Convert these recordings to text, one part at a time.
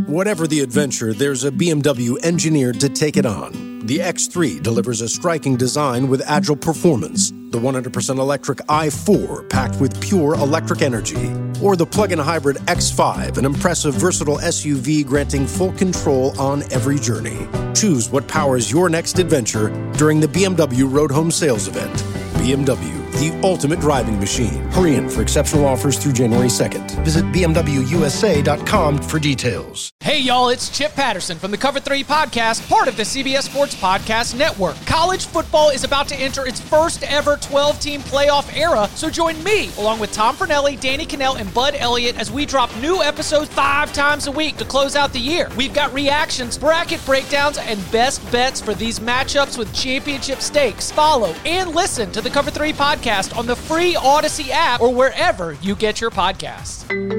Whatever the adventure, there's a BMW engineered to take it on. The X3 delivers a striking design with agile performance. The 100% electric i4 packed with pure electric energy. Or the plug-in hybrid X5, an impressive, versatile SUV granting full control on every journey. Choose what powers your next adventure during the BMW Road Home Sales Event. BMW, the ultimate driving machine. Hurry in for exceptional offers through January 2nd. Visit BMWUSA.com for details. Hey, y'all, it's Chip Patterson from the Cover 3 Podcast, part of the CBS Sports Podcast Network. College football is about to enter its first ever 12-team playoff era, so join me, along with Tom Fornelli, Danny Cannell, and Bud Elliott, as we drop new episodes 5 times a week to close out the year. We've got reactions, bracket breakdowns, and best bets for these matchups with championship stakes. Follow and listen to the Cover 3 Podcast on the free Odyssey app or wherever you get your podcasts.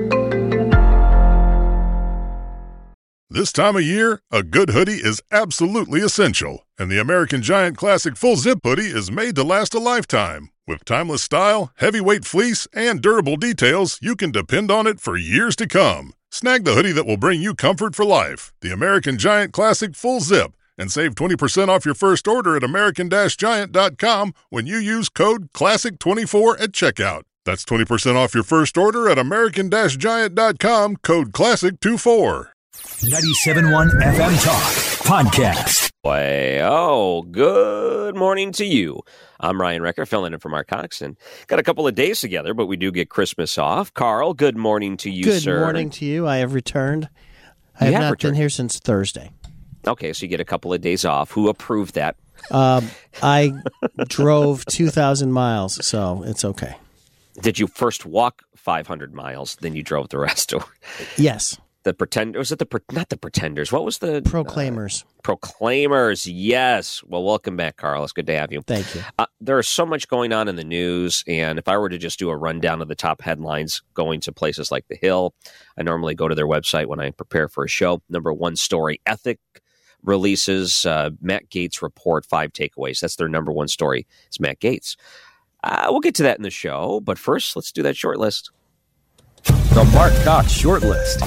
This time of year, a good hoodie is absolutely essential, and the American Giant Classic Full Zip Hoodie is made to last a lifetime. With timeless style, heavyweight fleece, and durable details, you can depend on it for years to come. Snag the hoodie that will bring you comfort for life, the American Giant Classic Full Zip, and save 20% off your first order at American-Giant.com when you use code CLASSIC24 at checkout. That's 20% off your first order at American-Giant.com, code CLASSIC24. 97.1 FM Talk Podcast. Good morning to you. I'm Ryan Recker, filling in for Mark Coxon. Got a couple of days together, but we do get Christmas off. Carl, good morning to you, sir. Good morning to you. I have returned. I have not been here since Thursday. Okay, so you get a couple of days off. Who approved that? I drove 2,000 miles, so it's okay. Did you first walk 500 miles, then you drove the rest? Or yes. Not the Pretenders. What was the Proclaimers? Proclaimers. Yes. Well, welcome back, Carl. It's good to have you. Thank you. There is so much going on in the news, and if I were to just do a rundown of the top headlines going to places like The Hill, I normally go to their website when I prepare for a show. Number one story: Ethic releases Matt Gaetz report 5 takeaways. That's their number one story. It's Matt Gaetz. We'll get to that in the show, but first, let's do that short list. The Mark Cox short list.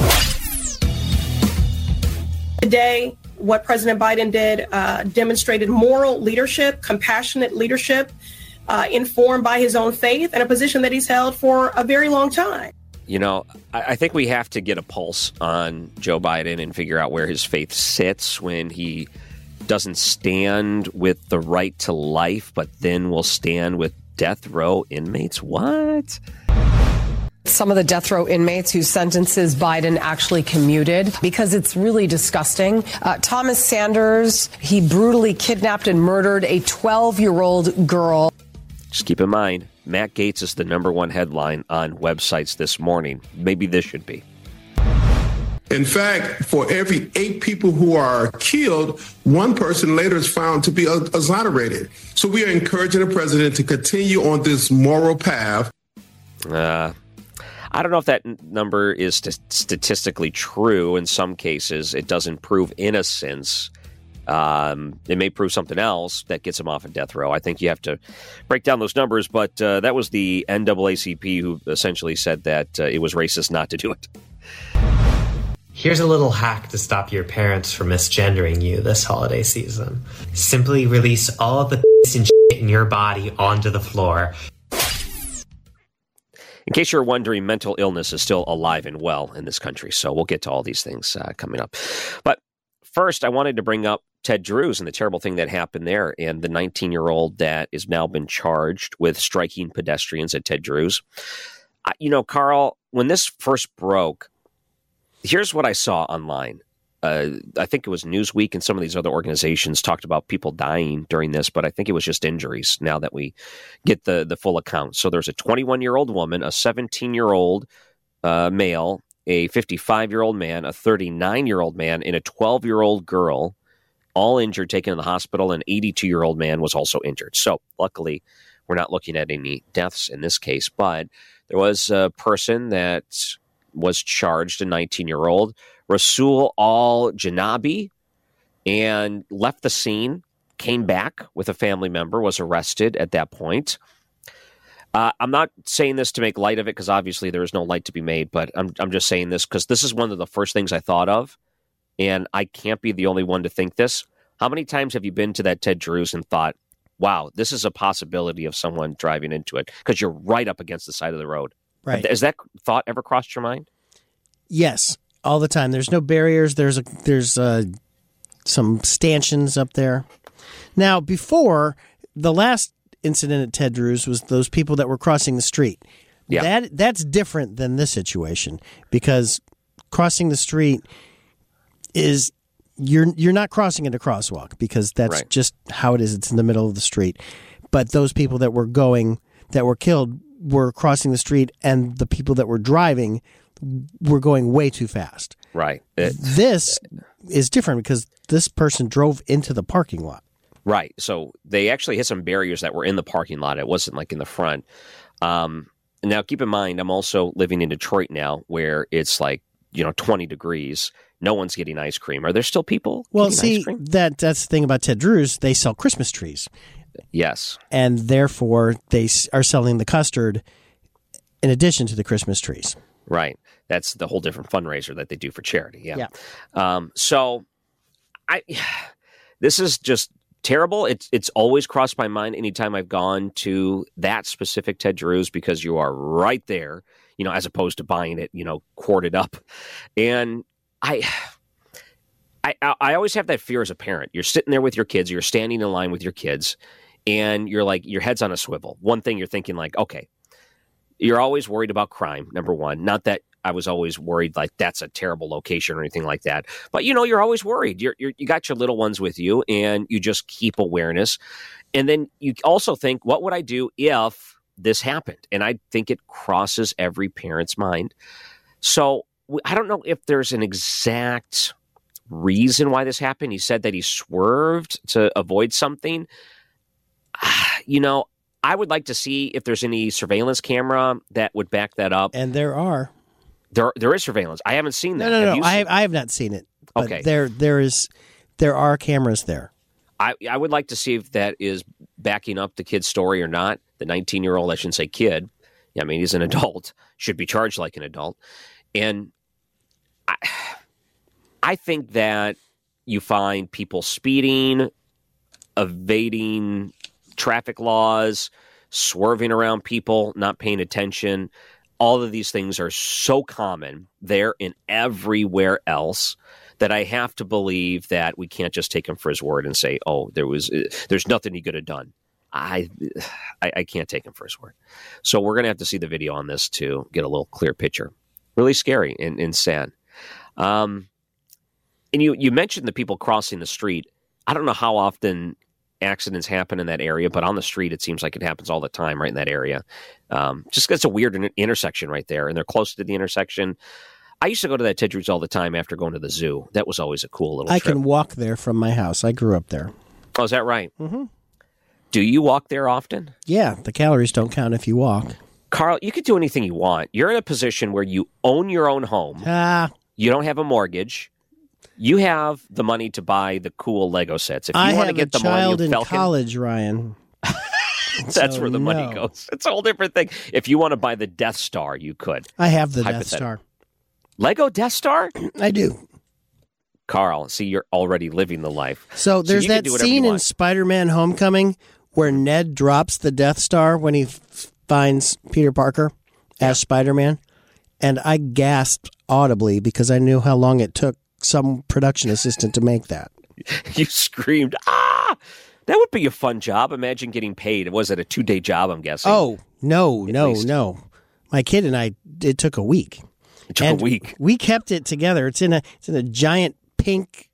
Today, what President Biden did demonstrated moral leadership, compassionate leadership, informed by his own faith, and a position that he's held for a very long time. You know, I think we have to get a pulse on Joe Biden and figure out where his faith sits when he doesn't stand with the right to life, but then will stand with death row inmates. What? Some of the death row inmates whose sentences Biden actually commuted, because it's really disgusting. Thomas Sanders, he brutally kidnapped and murdered a 12-year-old girl. Just keep in mind, Matt Gaetz is the number one headline on websites this morning. Maybe this should be. In fact, for every 8 people who are killed, 1 person later is found to be exonerated. So we are encouraging the president to continue on this moral path. I don't know if that number is statistically true. In some cases, it doesn't prove innocence. It may prove something else that gets him off of death row. I think you have to break down those numbers, but that was the NAACP who essentially said that it was racist not to do it. Here's a little hack to stop your parents from misgendering you this holiday season. Simply release all of the and shit in your body onto the floor. In case you're wondering, mental illness is still alive and well in this country, so we'll get to all these things coming up. But first, I wanted to bring up Ted Drewes and the terrible thing that happened there, and the 19-year-old that has now been charged with striking pedestrians at Ted Drewes. Carl, when this first broke, here's what I saw online. I think it was Newsweek and some of these other organizations talked about people dying during this, but I think it was just injuries now that we get the full account. So there's a 21-year-old woman, a 17-year-old male, a 55-year-old man, a 39-year-old man, and a 12-year-old girl, all injured, taken to the hospital. An 82-year-old man was also injured. So luckily, we're not looking at any deaths in this case, but there was a person that was charged, a 19-year-old, Rasul Al-Janabi, and left the scene, came back with a family member, was arrested at that point. I'm not saying this to make light of it because obviously there is no light to be made, but I'm just saying this because this is one of the first things I thought of and I can't be the only one to think this. How many times have you been to that Ted Drewes and thought, wow, this is a possibility of someone driving into it? Because you're right up against the side of the road. Right. Has that thought ever crossed your mind? Yes, all the time. There's no barriers. There's some stanchions up there. Now, before, the last incident at Ted Drewes was those people that were crossing the street. Yeah. That's different than this situation, because crossing the street is you're not crossing at a crosswalk, because that's just how it is. It's in the middle of the street. But those people that were killed were crossing the street, and the people that were driving were going way too fast. Right. This is different because this person drove into the parking lot. Right. So they actually hit some barriers that were in the parking lot. It wasn't like in the front. Now, keep in mind, I'm also living in Detroit now, where it's like, 20 degrees. No one's getting ice cream. Are there still people getting ice cream? That's the thing about Ted Drewes. They sell Christmas trees. Yes. And therefore, they are selling the custard in addition to the Christmas trees. Right. That's the whole different fundraiser that they do for charity. Yeah. So this is just terrible. It's always crossed my mind anytime I've gone to that specific Ted Drewes, because you are right there, as opposed to buying it, quartered up. And I always have that fear as a parent. You're sitting there with your kids, you're standing in line with your kids, and you're like, your head's on a swivel. One thing you're thinking like, okay, you're always worried about crime, number one. Not that I was always worried like that's a terrible location or anything like that. But, you're always worried. You got your little ones with you, and you just keep awareness. And then you also think, what would I do if this happened? And I think it crosses every parent's mind. So I don't know if there's an exact reason why this happened. He said that he swerved to avoid something. I would like to see if there's any surveillance camera that would back that up. And there are. There is surveillance. I haven't seen that. No. I have not seen it. But okay. There are cameras there. I would like to see if that is backing up the kid's story or not. The 19-year-old, I shouldn't say kid. I mean, he's an adult, should be charged like an adult. And I think that you find people speeding, evading traffic laws, swerving around people, not paying attention. All of these things are so common there and everywhere else that I have to believe that we can't just take him for his word and say, oh, there's nothing he could have done. I can't take him for his word. So we're going to have to see the video on this to get a little clear picture. Really scary and sad. And you mentioned the people crossing the street. I don't know how often accidents happen in that area, but on the street, it seems like it happens all the time right in that area. Just because it's a weird intersection right there, and they're close to the intersection. I used to go to that Ted Drewes all the time after going to the zoo. That was always a cool little trip. I can walk there from my house. I grew up there. Oh, is that right? Mm-hmm. Do you walk there often? Yeah, the calories don't count if you walk. Carl, you could do anything you want. You're in a position where you own your own home. You don't have a mortgage. You have the money to buy the cool Lego sets. If you want to get the child in Falcon, college, Ryan. That's where the money goes. It's a whole different thing. If you want to buy the Death Star, you could. I have the Death Star. Lego Death Star? I do. Carl, see, you're already living the life. So there's that scene in Spider-Man Homecoming where Ned drops the Death Star when he finds Peter Parker as Spider-Man. And I gasped audibly because I knew how long it took some production assistant to make that. You screamed, ah! That would be a fun job. Imagine getting paid. Was it a 2-day job, I'm guessing? Oh, no. My kid and I, it took a week. It took a week. We kept it together. It's in a giant pink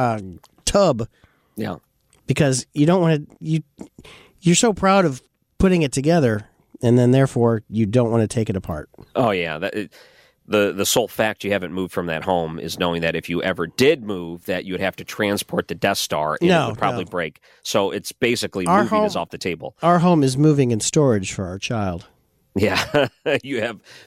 tub. Yeah. Because you don't want to, you're so proud of putting it together, and then therefore you don't want to take it apart. Oh, yeah. The sole fact you haven't moved from that home is knowing that if you ever did move, that you would have to transport the Death Star, and it would probably break. So it's basically moving is off the table. Our home is moving in storage for our child. Yeah. You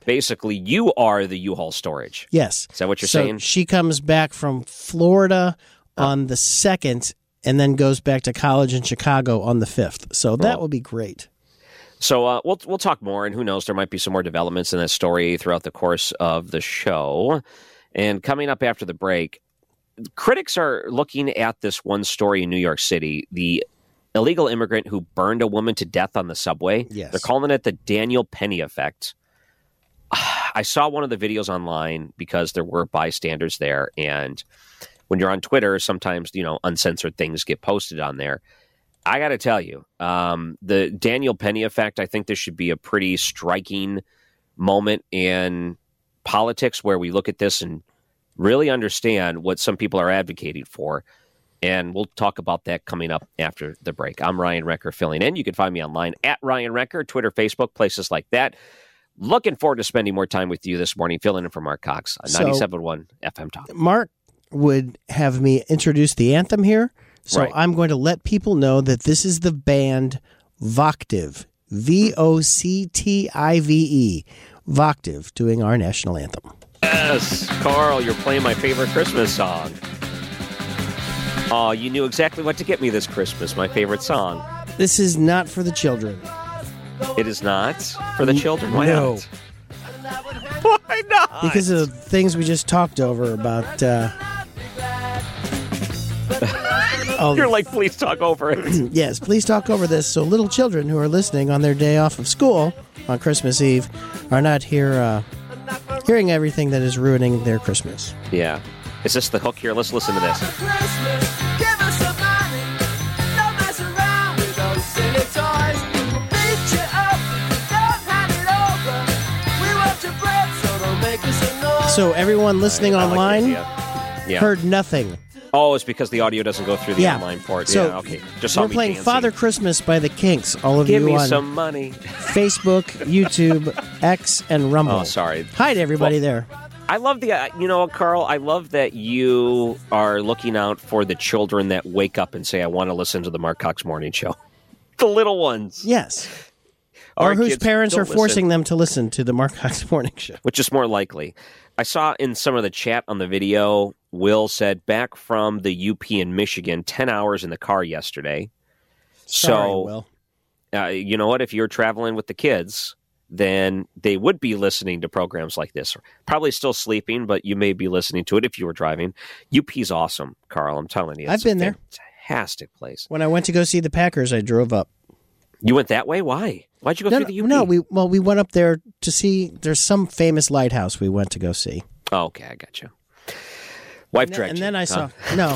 are the U-Haul storage. Yes. Is that what you're saying? She comes back from Florida on the 2nd and then goes back to college in Chicago on the 5th. So that will be great. So we'll talk more, and who knows, there might be some more developments in that story throughout the course of the show. And coming up after the break, critics are looking at this one story in New York City, the illegal immigrant who burned a woman to death on the subway. Yes. They're calling it the Daniel Penny effect. I saw one of the videos online because there were bystanders there. And when you're on Twitter, sometimes, uncensored things get posted on there. I got to tell you, the Daniel Penny effect, I think this should be a pretty striking moment in politics where we look at this and really understand what some people are advocating for. And we'll talk about that coming up after the break. I'm Ryan Recker filling in. You can find me online at Ryan Recker, Twitter, Facebook, places like that. Looking forward to spending more time with you this morning, filling in for Mark Cox on 97.1 FM Talk. Mark would have me introduce the anthem here. So right. I'm going to let people know that this is the band Voctive, Voctive, Voctive, doing our national anthem. Yes, Carl, you're playing my favorite Christmas song. Oh, you knew exactly what to get me this Christmas, my favorite song. This is not for the children. It is not for the children? Why no. not? Why not? Because of things we just talked over about... You're like, please talk over it. Yes, please talk over this so little children who are listening on their day off of school on Christmas Eve are not here hearing everything that is ruining their Christmas. Yeah. Is this the hook here? Let's listen to this. So everyone listening online heard nothing. Oh, it's because the audio doesn't go through the online port. So yeah, okay. Just saw we're me playing dancing. Father Christmas by the Kinks. All of Give you me on some money. Facebook, YouTube, X, and Rumble. Oh, sorry. Hi to everybody there. I love Carl, I love that you are looking out for the children that wake up and say, I want to listen to the Mark Cox Morning Show. The little ones. Yes. Or whose parents are forcing listen. them to listen to the Mark Cox Morning Show. Which is more likely. I saw in some of the chat on the video, Will said, back from the UP in Michigan, 10 hours in the car yesterday. Sorry, Will. You know what? If you're traveling with the kids, then they would be listening to programs like this. Probably still sleeping, but you may be listening to it if you were driving. UP's awesome, Carl. I'm telling you. I've been there. Fantastic place. When I went to go see the Packers, I drove up. You went that way? Why? Why'd you go through the UP? No, we went up there to see. There's some famous lighthouse we went to go see. Oh, okay, I got you. Wife dragged you. And then I saw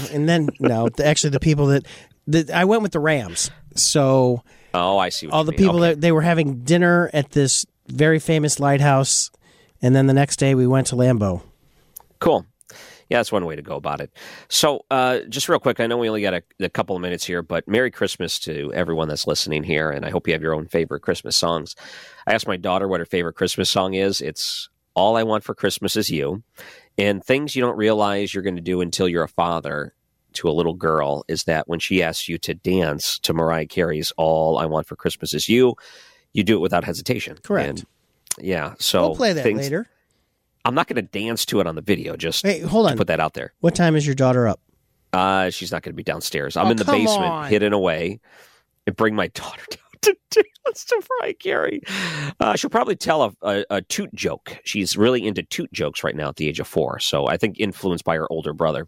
actually the people that I went with the Rams. So I see. All the people that they were having dinner at this very famous lighthouse, and then the next day we went to Lambeau. Cool. Yeah, that's one way to go about it. So just real quick, I know we only got a couple of minutes here, but Merry Christmas to everyone that's listening here, and I hope you have your own favorite Christmas songs. I asked my daughter what her favorite Christmas song is. It's All I Want for Christmas Is You. And things you don't realize you're going to do until you're a father to a little girl is that when she asks you to dance to Mariah Carey's All I Want for Christmas Is You, you do it without hesitation. Correct. And, yeah. So we'll play that later. I'm not going to dance to it on the video. Just hold on. To put that out there. What time is your daughter up? She's not going to be downstairs. I'm in the basement, hidden away, and bring my daughter down to dance to Mariah Carey. She'll probably tell a toot joke. She's really into toot jokes right now at the age of 4. So I think influenced by her older brother.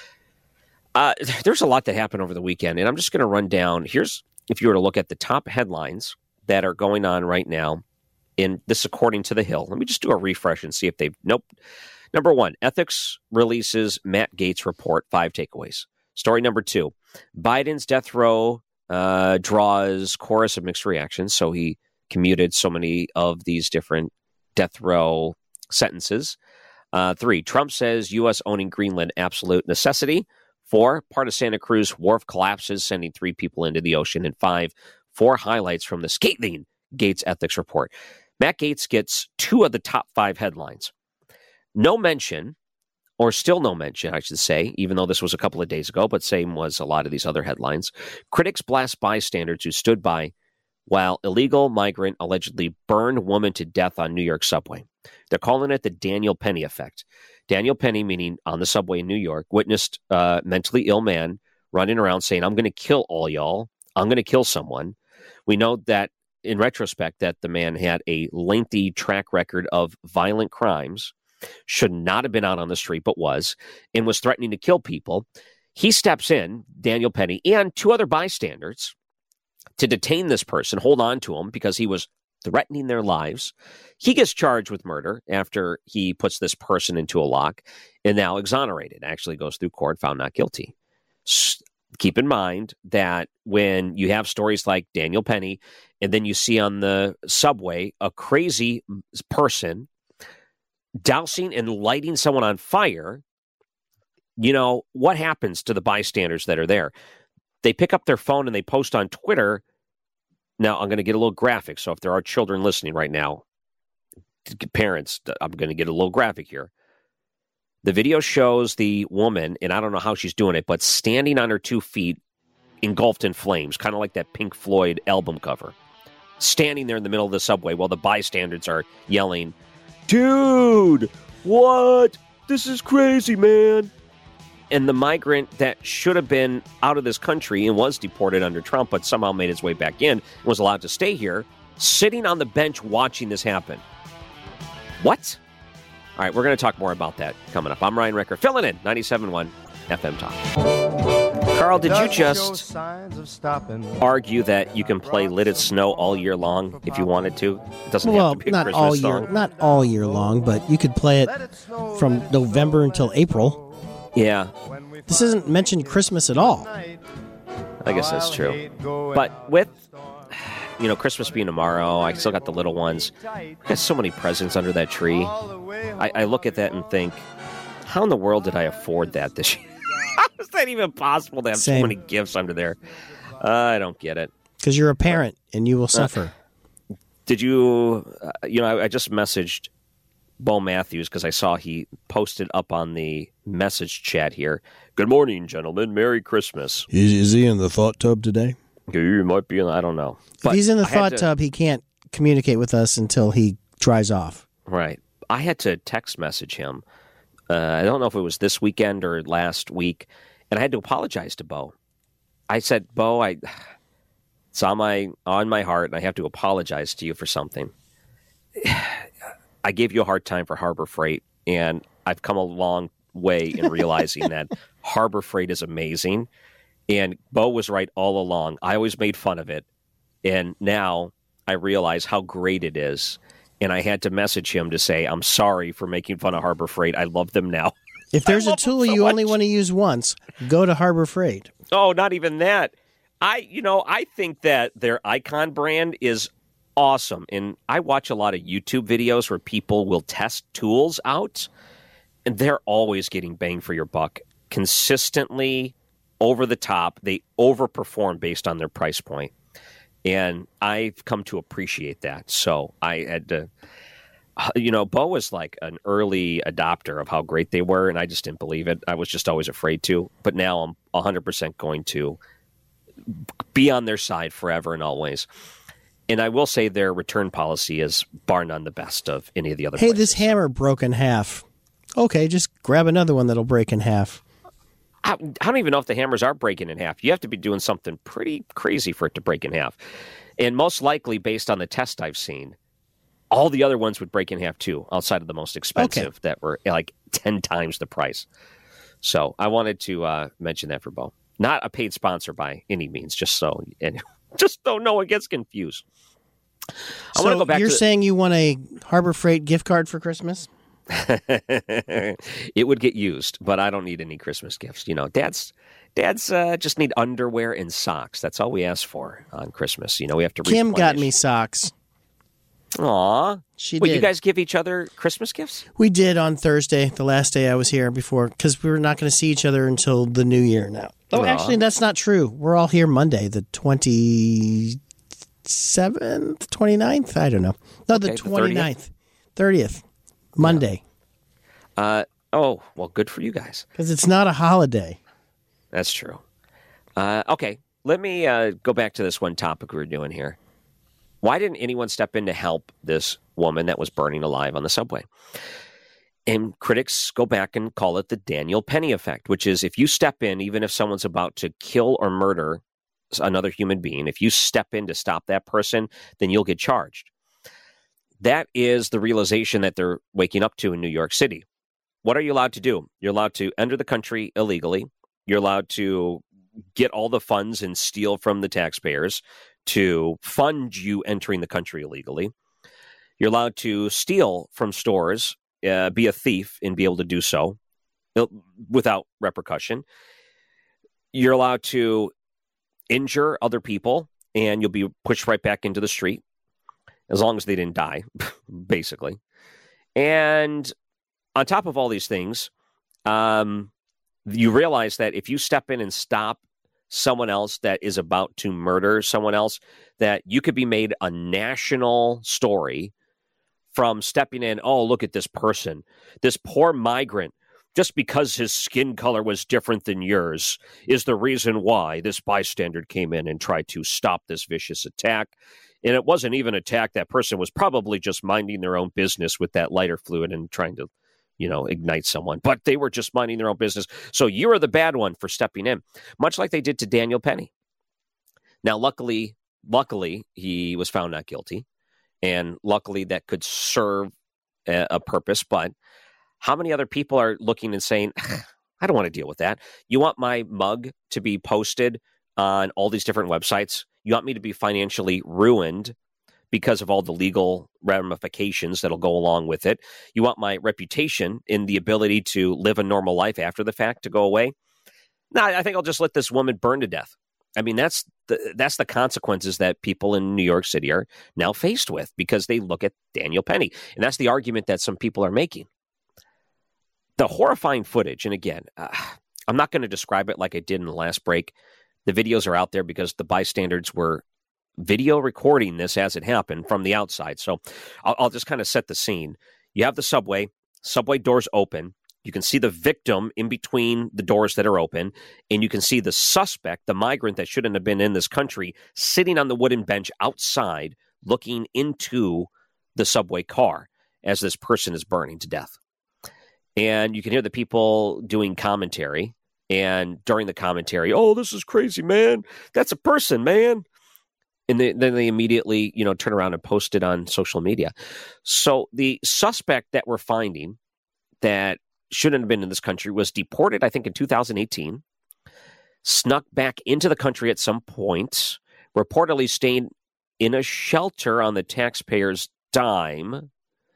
There's a lot that happened over the weekend, and I'm just going to run down. Here's, if you were to look at the top headlines that are going on right now, in this according to The Hill. Let me just do a refresh and see if they've... Nope. Number 1, Ethics releases Matt Gaetz report, 5 takeaways. Story number 2, Biden's death row draws chorus of mixed reactions. So he commuted so many of these different death row sentences. 3, Trump says U.S. owning Greenland absolute necessity. 4, part of Santa Cruz wharf collapses, sending 3 people into the ocean. And 5, 4 highlights from the scathing Gaetz ethics report. Matt Gaetz gets 2 of the top 5 headlines. No mention, or still no mention, I should say, even though this was a couple of days ago, but same was a lot of these other headlines. Critics blast bystanders who stood by while illegal migrant allegedly burned woman to death on New York subway. They're calling it the Daniel Penny effect. Daniel Penny, meaning on the subway in New York, witnessed a mentally ill man running around saying, I'm going to kill all y'all. I'm going to kill someone. We know that in retrospect that the man had a lengthy track record of violent crimes. should not have been out on the street, but was, and was threatening to kill people. He steps in, Daniel Penny, and 2 other bystanders to detain this person, hold on to him because he was threatening their lives. He gets charged with murder after he puts this person into a lock and now exonerated. Actually goes through court, found not guilty. Keep in mind that when you have stories like Daniel Penny, and then you see on the subway a crazy person dousing and lighting someone on fire, what happens to the bystanders that are there? They pick up their phone and they post on Twitter. Now, I'm going to get a little graphic, so if there are children listening right now, parents, I'm going to get a little graphic here. The video shows the woman, and I don't know how she's doing it, but standing on her 2 feet, engulfed in flames, kind of like that Pink Floyd album cover. Standing there in the middle of the subway while the bystanders are yelling, "Dude, what? This is crazy, man." And the migrant that should have been out of this country and was deported under Trump, but somehow made his way back in and was allowed to stay here, sitting on the bench watching this happen. What? All right, we're going to talk more about that coming up. I'm Ryan Ricker, filling in 97.1 FM Talk. Carl, did you just argue that you can play Let It Snow all year long if you wanted to? It doesn't have to be a Christmas song. Not all year long, but you could play it from November until April. Yeah. This isn't mentioned Christmas at all. I guess that's true. But with, Christmas being tomorrow, I still got the little ones. I got so many presents under that tree. I look at that and think, how in the world did I afford that this year? How is that even possible to have so many gifts under there? I don't get it. Because you're a parent and you will suffer. Did you, I just messaged Bo Matthews because I saw he posted up on the message chat here. "Good morning, gentlemen. Merry Christmas." Is he in the thought tub today? He might be. I don't know. But if he's in the thought tub, he can't communicate with us until he dries off. Right. I had to text message him. I don't know if it was this weekend or last week, and I had to apologize to Bo. I said, "Bo, it's on my heart, and I have to apologize to you for something. I gave you a hard time for Harbor Freight, and I've come a long way in realizing that Harbor Freight is amazing. And Bo was right all along. I always made fun of it, and now I realize how great it is. And I had to message him to say, I'm sorry for making fun of Harbor Freight. I love them now." If there's a tool you only want to use once, go to Harbor Freight. Oh, not even that. I think that their Icon brand is awesome. And I watch a lot of YouTube videos where people will test tools out, and they're always getting bang for your buck. Consistently over the top. They overperform based on their price point. And I've come to appreciate that. So I had to, Bo was like an early adopter of how great they were, and I just didn't believe it. I was just always afraid to. But now I'm 100% going to be on their side forever and always. And I will say their return policy is bar none the best of any of the other places. This hammer broke in half. Okay, just grab another one that'll break in half. I don't even know if the hammers are breaking in half. You have to be doing something pretty crazy for it to break in half. And most likely, based on the test I've seen, all the other ones would break in half too, outside of the most expensive that were like 10 times the price. So I wanted to mention that for Bo. Not a paid sponsor by any means, just so no one gets confused. I want to go back. You're saying you want a Harbor Freight gift card for Christmas? It would get used, but I don't need any Christmas gifts. Dads just need underwear and socks. That's all we ask for on Christmas. We have to. Kim got me socks. Aw, she did. You guys give each other Christmas gifts? We did on Thursday, the last day I was here before, because we were not going to see each other until the new year now. Oh, actually, that's not true. We're all here Monday, the 27th, 29th? I don't know. No, the 29th, 30th, Monday. Oh, well, good for you guys. Because it's not a holiday. That's true. Okay, let me go back to this one topic we were doing here. Why didn't anyone step in to help this woman that was burning alive on the subway? And critics go back and call it the Daniel Penny effect, which is if you step in, even if someone's about to kill or murder another human being, if you step in to stop that person, then you'll get charged. That is the realization that they're waking up to in New York City. What are you allowed to do? You're allowed to enter the country illegally. You're allowed to get all the funds and steal from the taxpayers to fund you entering the country illegally. You're allowed to steal from stores, be a thief, and be able to do so without repercussion. You're allowed to injure other people, and you'll be pushed right back into the street, as long as they didn't die, basically. And on top of all these things, you realize that if you step in and stop someone else that is about to murder someone else, that you could be made a national story from stepping in. Oh, look at this person, this poor migrant, just because his skin color was different than yours is the reason why this bystander came in and tried to stop this vicious attack. And it wasn't even an attack. That person was probably just minding their own business with that lighter fluid and trying to, ignite someone. But they were just minding their own business. So you are the bad one for stepping in, much like they did to Daniel Penny. Now, luckily, he was found not guilty. And luckily, that could serve a purpose. But how many other people are looking and saying, I don't want to deal with that. You want my mug to be posted on all these different websites? You want me to be financially ruined because of all the legal ramifications that'll go along with it? You want my reputation in the ability to live a normal life after the fact to go away? No, I think I'll just let this woman burn to death. I mean, that's the consequences that people in New York City are now faced with because they look at Daniel Penny. And that's the argument that some people are making. The horrifying footage, and again, I'm not going to describe it like I did in the last break. The videos are out there because the bystanders were video recording this as it happened from the outside. So I'll just kind of set the scene. You have the subway doors open. You can see the victim in between the doors that are open, and you can see the suspect, the migrant that shouldn't have been in this country, sitting on the wooden bench outside looking into the subway car as this person is burning to death. And you can hear the people doing commentary. And during the commentary, oh, this is crazy, man. That's a person, man. And then they immediately, turn around and post it on social media. So the suspect that we're finding that shouldn't have been in this country was deported, I think, in 2018, snuck back into the country at some point, reportedly stayed in a shelter on the taxpayer's dime.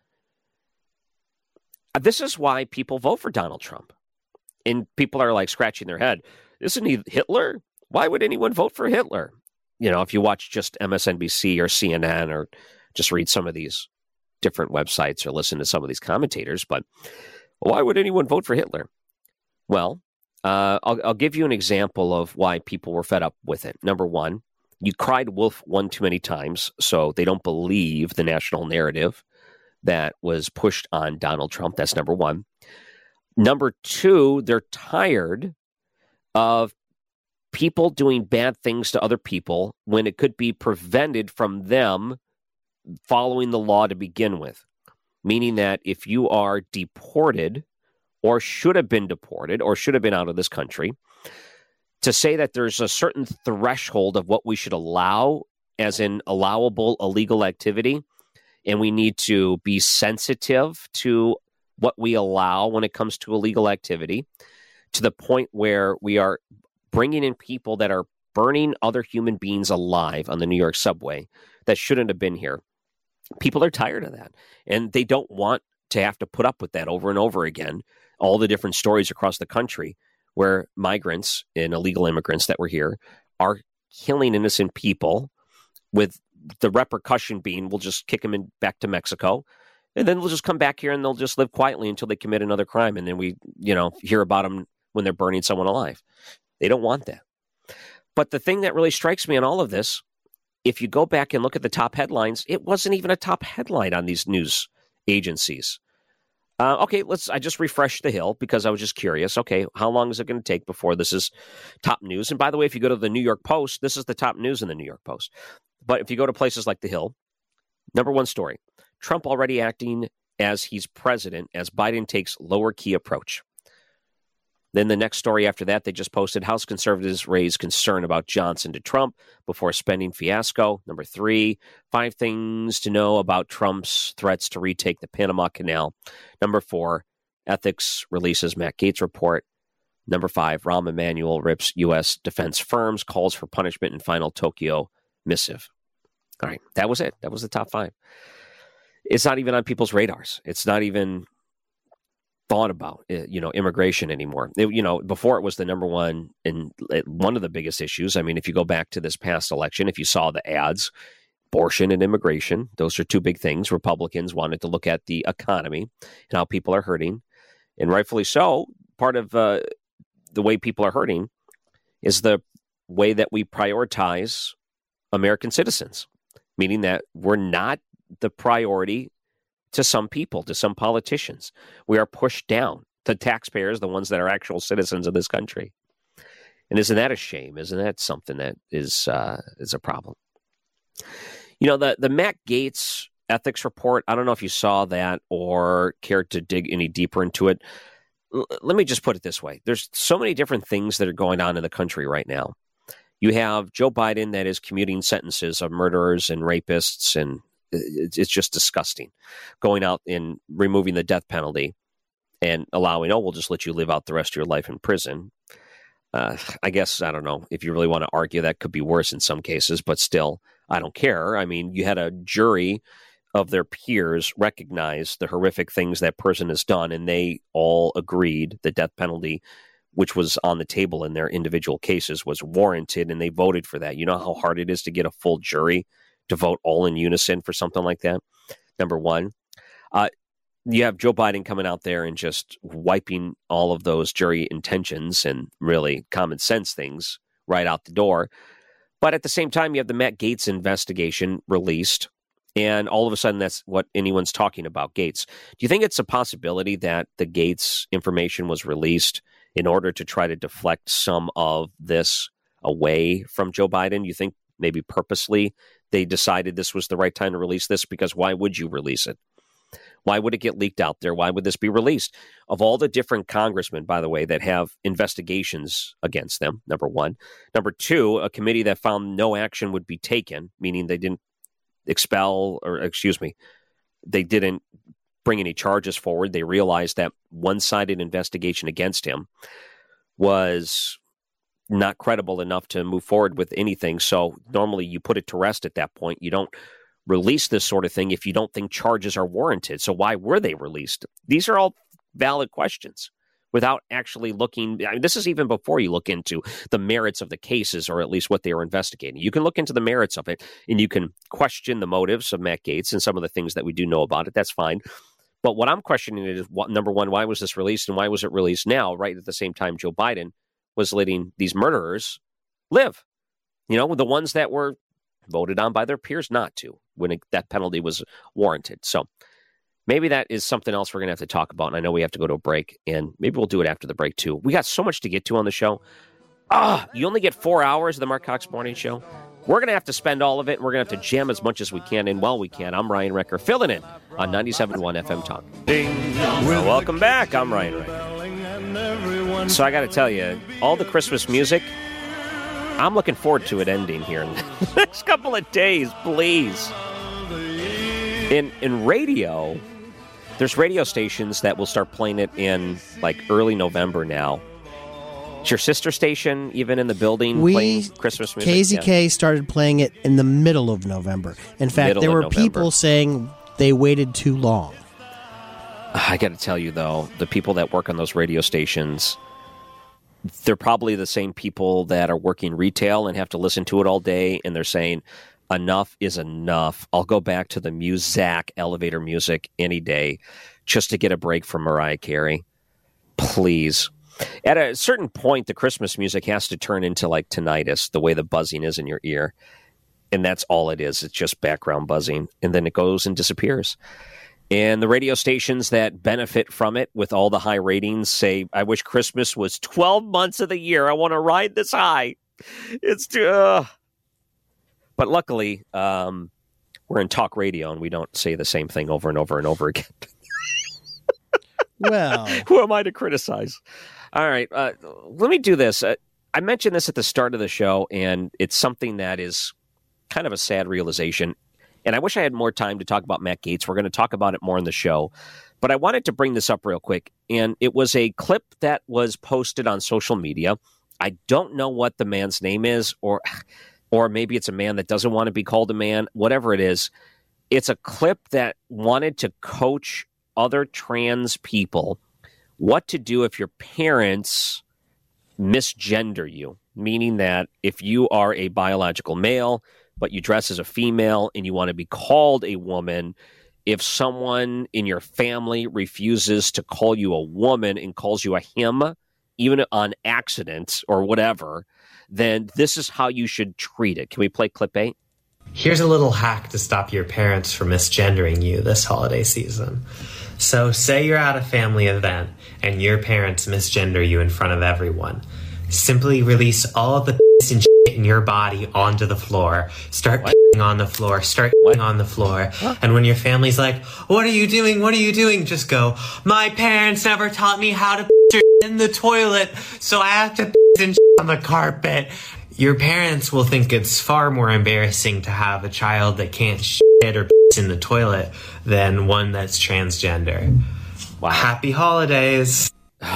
This is why people vote for Donald Trump. And people are like scratching their head. Isn't he Hitler? Why would anyone vote for Hitler? If you watch just MSNBC or CNN or just read some of these different websites or listen to some of these commentators. But why would anyone vote for Hitler? Well, I'll give you an example of why people were fed up with it. Number one, you cried wolf one too many times, so they don't believe the national narrative that was pushed on Donald Trump. That's number one. Number two, they're tired of people doing bad things to other people when it could be prevented from them following the law to begin with. Meaning that if you are deported or should have been deported or should have been out of this country, to say that there's a certain threshold of what we should allow as an allowable illegal activity, and we need to be sensitive to what we allow when it comes to illegal activity, to the point where we are bringing in people that are burning other human beings alive on the New York subway that shouldn't have been here. People are tired of that, and they don't want to have to put up with that over and over again. All the different stories across the country where migrants and illegal immigrants that were here are killing innocent people, with the repercussion being we'll just kick them back to Mexico, and then we'll just come back here and they'll just live quietly until they commit another crime, and then we hear about them when they're burning someone alive. They don't want that. But the thing that really strikes me on all of this, if you go back and look at the top headlines, it wasn't even a top headline on these news agencies. I just refreshed the Hill because I was just curious. Okay, how long is it going to take before this is top news? And by the way, if you go to the New York Post, this is the top news in the New York Post. But if you go to places like the Hill, number one story, Trump already acting as he's president as Biden takes lower key approach. Then the next story after that, they just posted House conservatives raise concern about Johnson to Trump before spending fiasco. Number 3, 5 things to know about Trump's threats to retake the Panama Canal. Number 4, ethics releases Matt Gaetz report. Number 5, Rahm Emanuel rips U.S. defense firms, calls for punishment in final Tokyo missive. All right, that was it. That was the top 5. It's not even on people's radars. It's not even thought about, immigration anymore. Before it was the number one and one of the biggest issues. I mean, if you go back to this past election, if you saw the ads, abortion and immigration, those are 2 big things. Republicans wanted to look at the economy and how people are hurting. And rightfully so. Part of the way people are hurting is the way that we prioritize American citizens, meaning that we're not the priority to some people, to some politicians. We are pushed down. The taxpayers, the ones that are actual citizens of this country. And isn't that a shame? Isn't that something that is a problem? The Matt Gaetz ethics report, I don't know if you saw that or cared to dig any deeper into it. Let me just put it this way. There's so many different things that are going on in the country right now. You have Joe Biden that is commuting sentences of murderers and rapists, and it's just disgusting. Going out and removing the death penalty and allowing, we'll just let you live out the rest of your life in prison. I guess, I don't know, if you really want to argue that could be worse in some cases, but still, I don't care. I mean, you had a jury of their peers recognize the horrific things that person has done, and they all agreed the death penalty, which was on the table in their individual cases, was warranted, and they voted for that. You know how hard it is to get a full jury to vote all in unison for something like that? Number one. You have Joe Biden coming out there and just wiping all of those jury intentions and really common sense things right out the door. But at the same time, you have the Matt Gaetz investigation released, and all of a sudden that's what anyone's talking about, Gaetz. Do you think it's a possibility that the Gaetz information was released in order to try to deflect some of this away from Joe Biden? You think maybe purposely they decided this was the right time to release this? Because why would you release it? Why would it get leaked out there? Why would this be released? Of all the different congressmen, by the way, that have investigations against them, number one. Number two, a committee that found no action would be taken, meaning they didn't they didn't bring any charges forward. They realized that one-sided investigation against him was not credible enough to move forward with anything. So normally you put it to rest at that point. You don't release this sort of thing if you don't think charges are warranted. So why were they released? These are all valid questions without actually looking. I mean, this is even before you look into the merits of the cases, or at least what they are investigating. You can look into the merits of it, and you can question the motives of Matt Gaetz and some of the things that we do know about it. That's fine. But what I'm questioning is, number one, why was this released, and why was it released now, right at the same time Joe Biden was letting these murderers live? The ones that were voted on by their peers not to, when that penalty was warranted. So maybe that is something else we're going to have to talk about. And I know we have to go to a break, and maybe we'll do it after the break too. We got so much to get to on the show. You only get 4 hours of the Mark Cox Morning Show. We're going to have to spend all of it, and we're going to have to jam as much as we can. And while we can, I'm Ryan Recker, filling in on 97.1 FM Talk. Well, welcome back. I'm Ryan Recker. So I got to tell you, all the Christmas music, I'm looking forward to it ending here in the next couple of days, please. In radio, there's radio stations that will start playing it in like early November now. Is your sister station even in the building playing Christmas music? KZK started playing it in the middle of November. In fact, there were people saying they waited too long. I got to tell you, though, the people that work on those radio stations, they're probably the same people that are working retail and have to listen to it all day, and they're saying, enough is enough. I'll go back to the Muzak elevator music any day just to get a break from Mariah Carey. Please. At a certain point, the Christmas music has to turn into like tinnitus, the way the buzzing is in your ear. And that's all it is. It's just background buzzing. And then it goes and disappears. And the radio stations that benefit from it with all the high ratings say, I wish Christmas was 12 months of the year. I want to ride this high. It's too... But luckily, we're in talk radio, and we don't say the same thing over and over and over again. Well, who am I to criticize? All right. Let me do this. I mentioned this at the start of the show, and it's something that is kind of a sad realization. And I wish I had more time to talk about Matt Gaetz. We're going to talk about it more in the show. But I wanted to bring this up real quick. And it was a clip that was posted on social media. I don't know what the man's name is, or maybe it's a man that doesn't want to be called a man, whatever it is. It's a clip that wanted to coach other trans people what to do if your parents misgender you, meaning that if you are a biological male, but you dress as a female and you want to be called a woman, if someone in your family refuses to call you a woman and calls you a him, even on accident or whatever, then this is how you should treat it. Can we play clip 8? Here's a little hack to stop your parents from misgendering you this holiday season. So say you're at a family event and your parents misgender you in front of everyone. Simply release all of the and in your body onto the floor. Start on the floor. Start on the floor. And when your family's like, what are you doing? What are you doing? Just go, my parents never taught me how to in the toilet, so I have to and on the carpet. Your parents will think it's far more embarrassing to have a child that can't shit or in the toilet than one that's transgender. Wow. Happy holidays.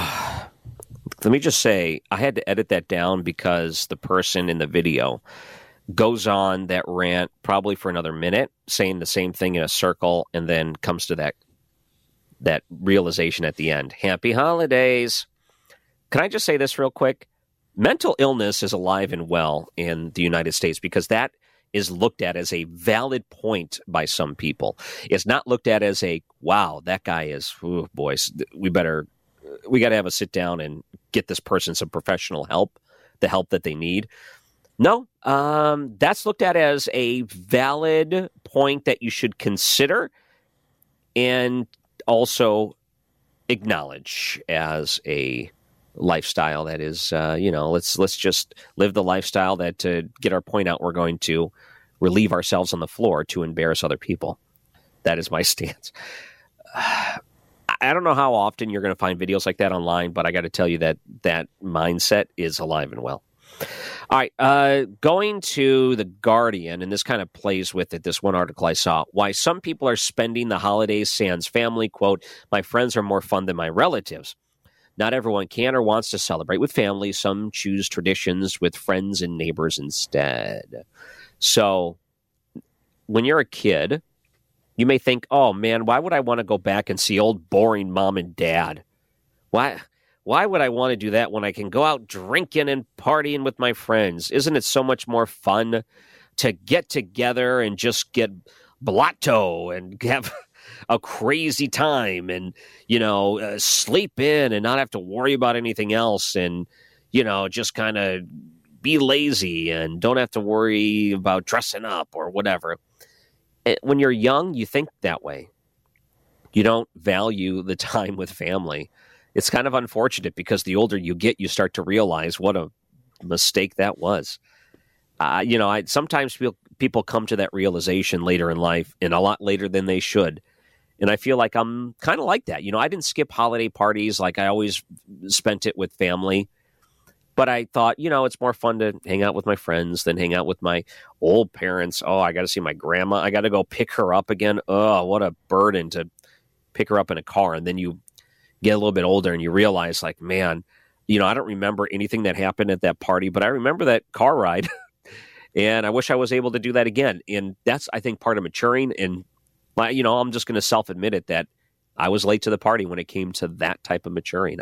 Let me just say, I had to edit that down because the person in the video goes on that rant probably for another minute, saying the same thing in a circle, and then comes to that realization at the end. Happy holidays. Can I just say this real quick? Mental illness is alive and well in the United States because that is looked at as a valid point by some people. It's not looked at as a, wow, that guy is, ooh, boys, we got to have a sit down and get this person some professional help, the help that they need. No, that's looked at as a valid point that you should consider and also acknowledge as a lifestyle that is, let's just live the lifestyle that to get our point out, we're going to relieve ourselves on the floor to embarrass other people. That is my stance. I don't know how often you're going to find videos like that online, but I got to tell you that mindset is alive and well. All right, going to The Guardian, and this kind of plays with it, this one article I saw, why some people are spending the holidays sans family, quote, my friends are more fun than my relatives. Not everyone can or wants to celebrate with family. Some choose traditions with friends and neighbors instead. So when you're a kid, you may think, oh, man, why would I want to go back and see old boring mom and dad? Why would I want to do that when I can go out drinking and partying with my friends? Isn't it so much more fun to get together and just get blotto and have a crazy time and, sleep in and not have to worry about anything else and, just kind of be lazy and don't have to worry about dressing up or whatever. When you're young, you think that way. You don't value the time with family. It's kind of unfortunate because the older you get, you start to realize what a mistake that was. Sometimes people come to that realization later in life and a lot later than they should. And I feel like I'm kind of like that. I didn't skip holiday parties like I always spent it with family. But I thought, it's more fun to hang out with my friends than hang out with my old parents. Oh, I got to see my grandma. I got to go pick her up again. Oh, what a burden to pick her up in a car. And then you get a little bit older and you realize like, man, I don't remember anything that happened at that party, but I remember that car ride. And I wish I was able to do that again. And that's, I think, part of maturing. And, I'm just going to self-admit it that I was late to the party when it came to that type of maturing.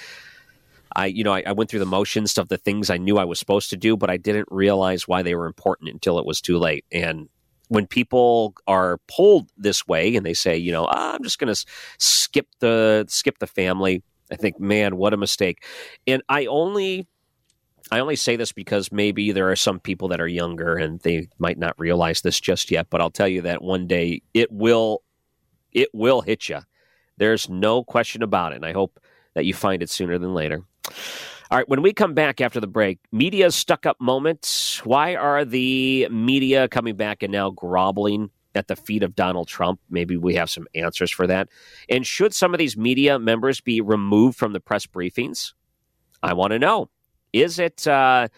I went through the motions of the things I knew I was supposed to do, but I didn't realize why they were important until it was too late. And when people are pulled this way and they say, I'm just going to skip the family, I think, man, what a mistake. And I only say this because maybe there are some people that are younger and they might not realize this just yet, but I'll tell you that one day it will hit you. There's no question about it. And I hope that you find it sooner than later. All right, when we come back after the break, media's stuck-up moments. Why are the media coming back and now groveling at the feet of Donald Trump? Maybe we have some answers for that. And should some of these media members be removed from the press briefings? I want to know, is it a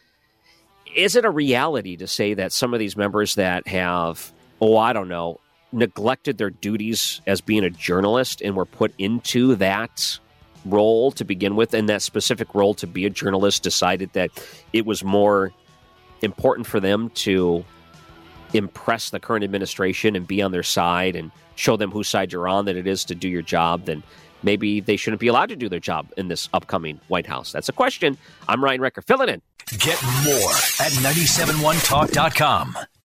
reality to say that some of these members that have, neglected their duties as being a journalist and were put into that role to begin with, and that specific role to be a journalist, decided that it was more important for them to impress the current administration and be on their side and show them whose side you're on than it is to do your job, then maybe they shouldn't be allowed to do their job in this upcoming White House? That's a question. I'm Ryan Recker, filling in. Get more at 971talk.com.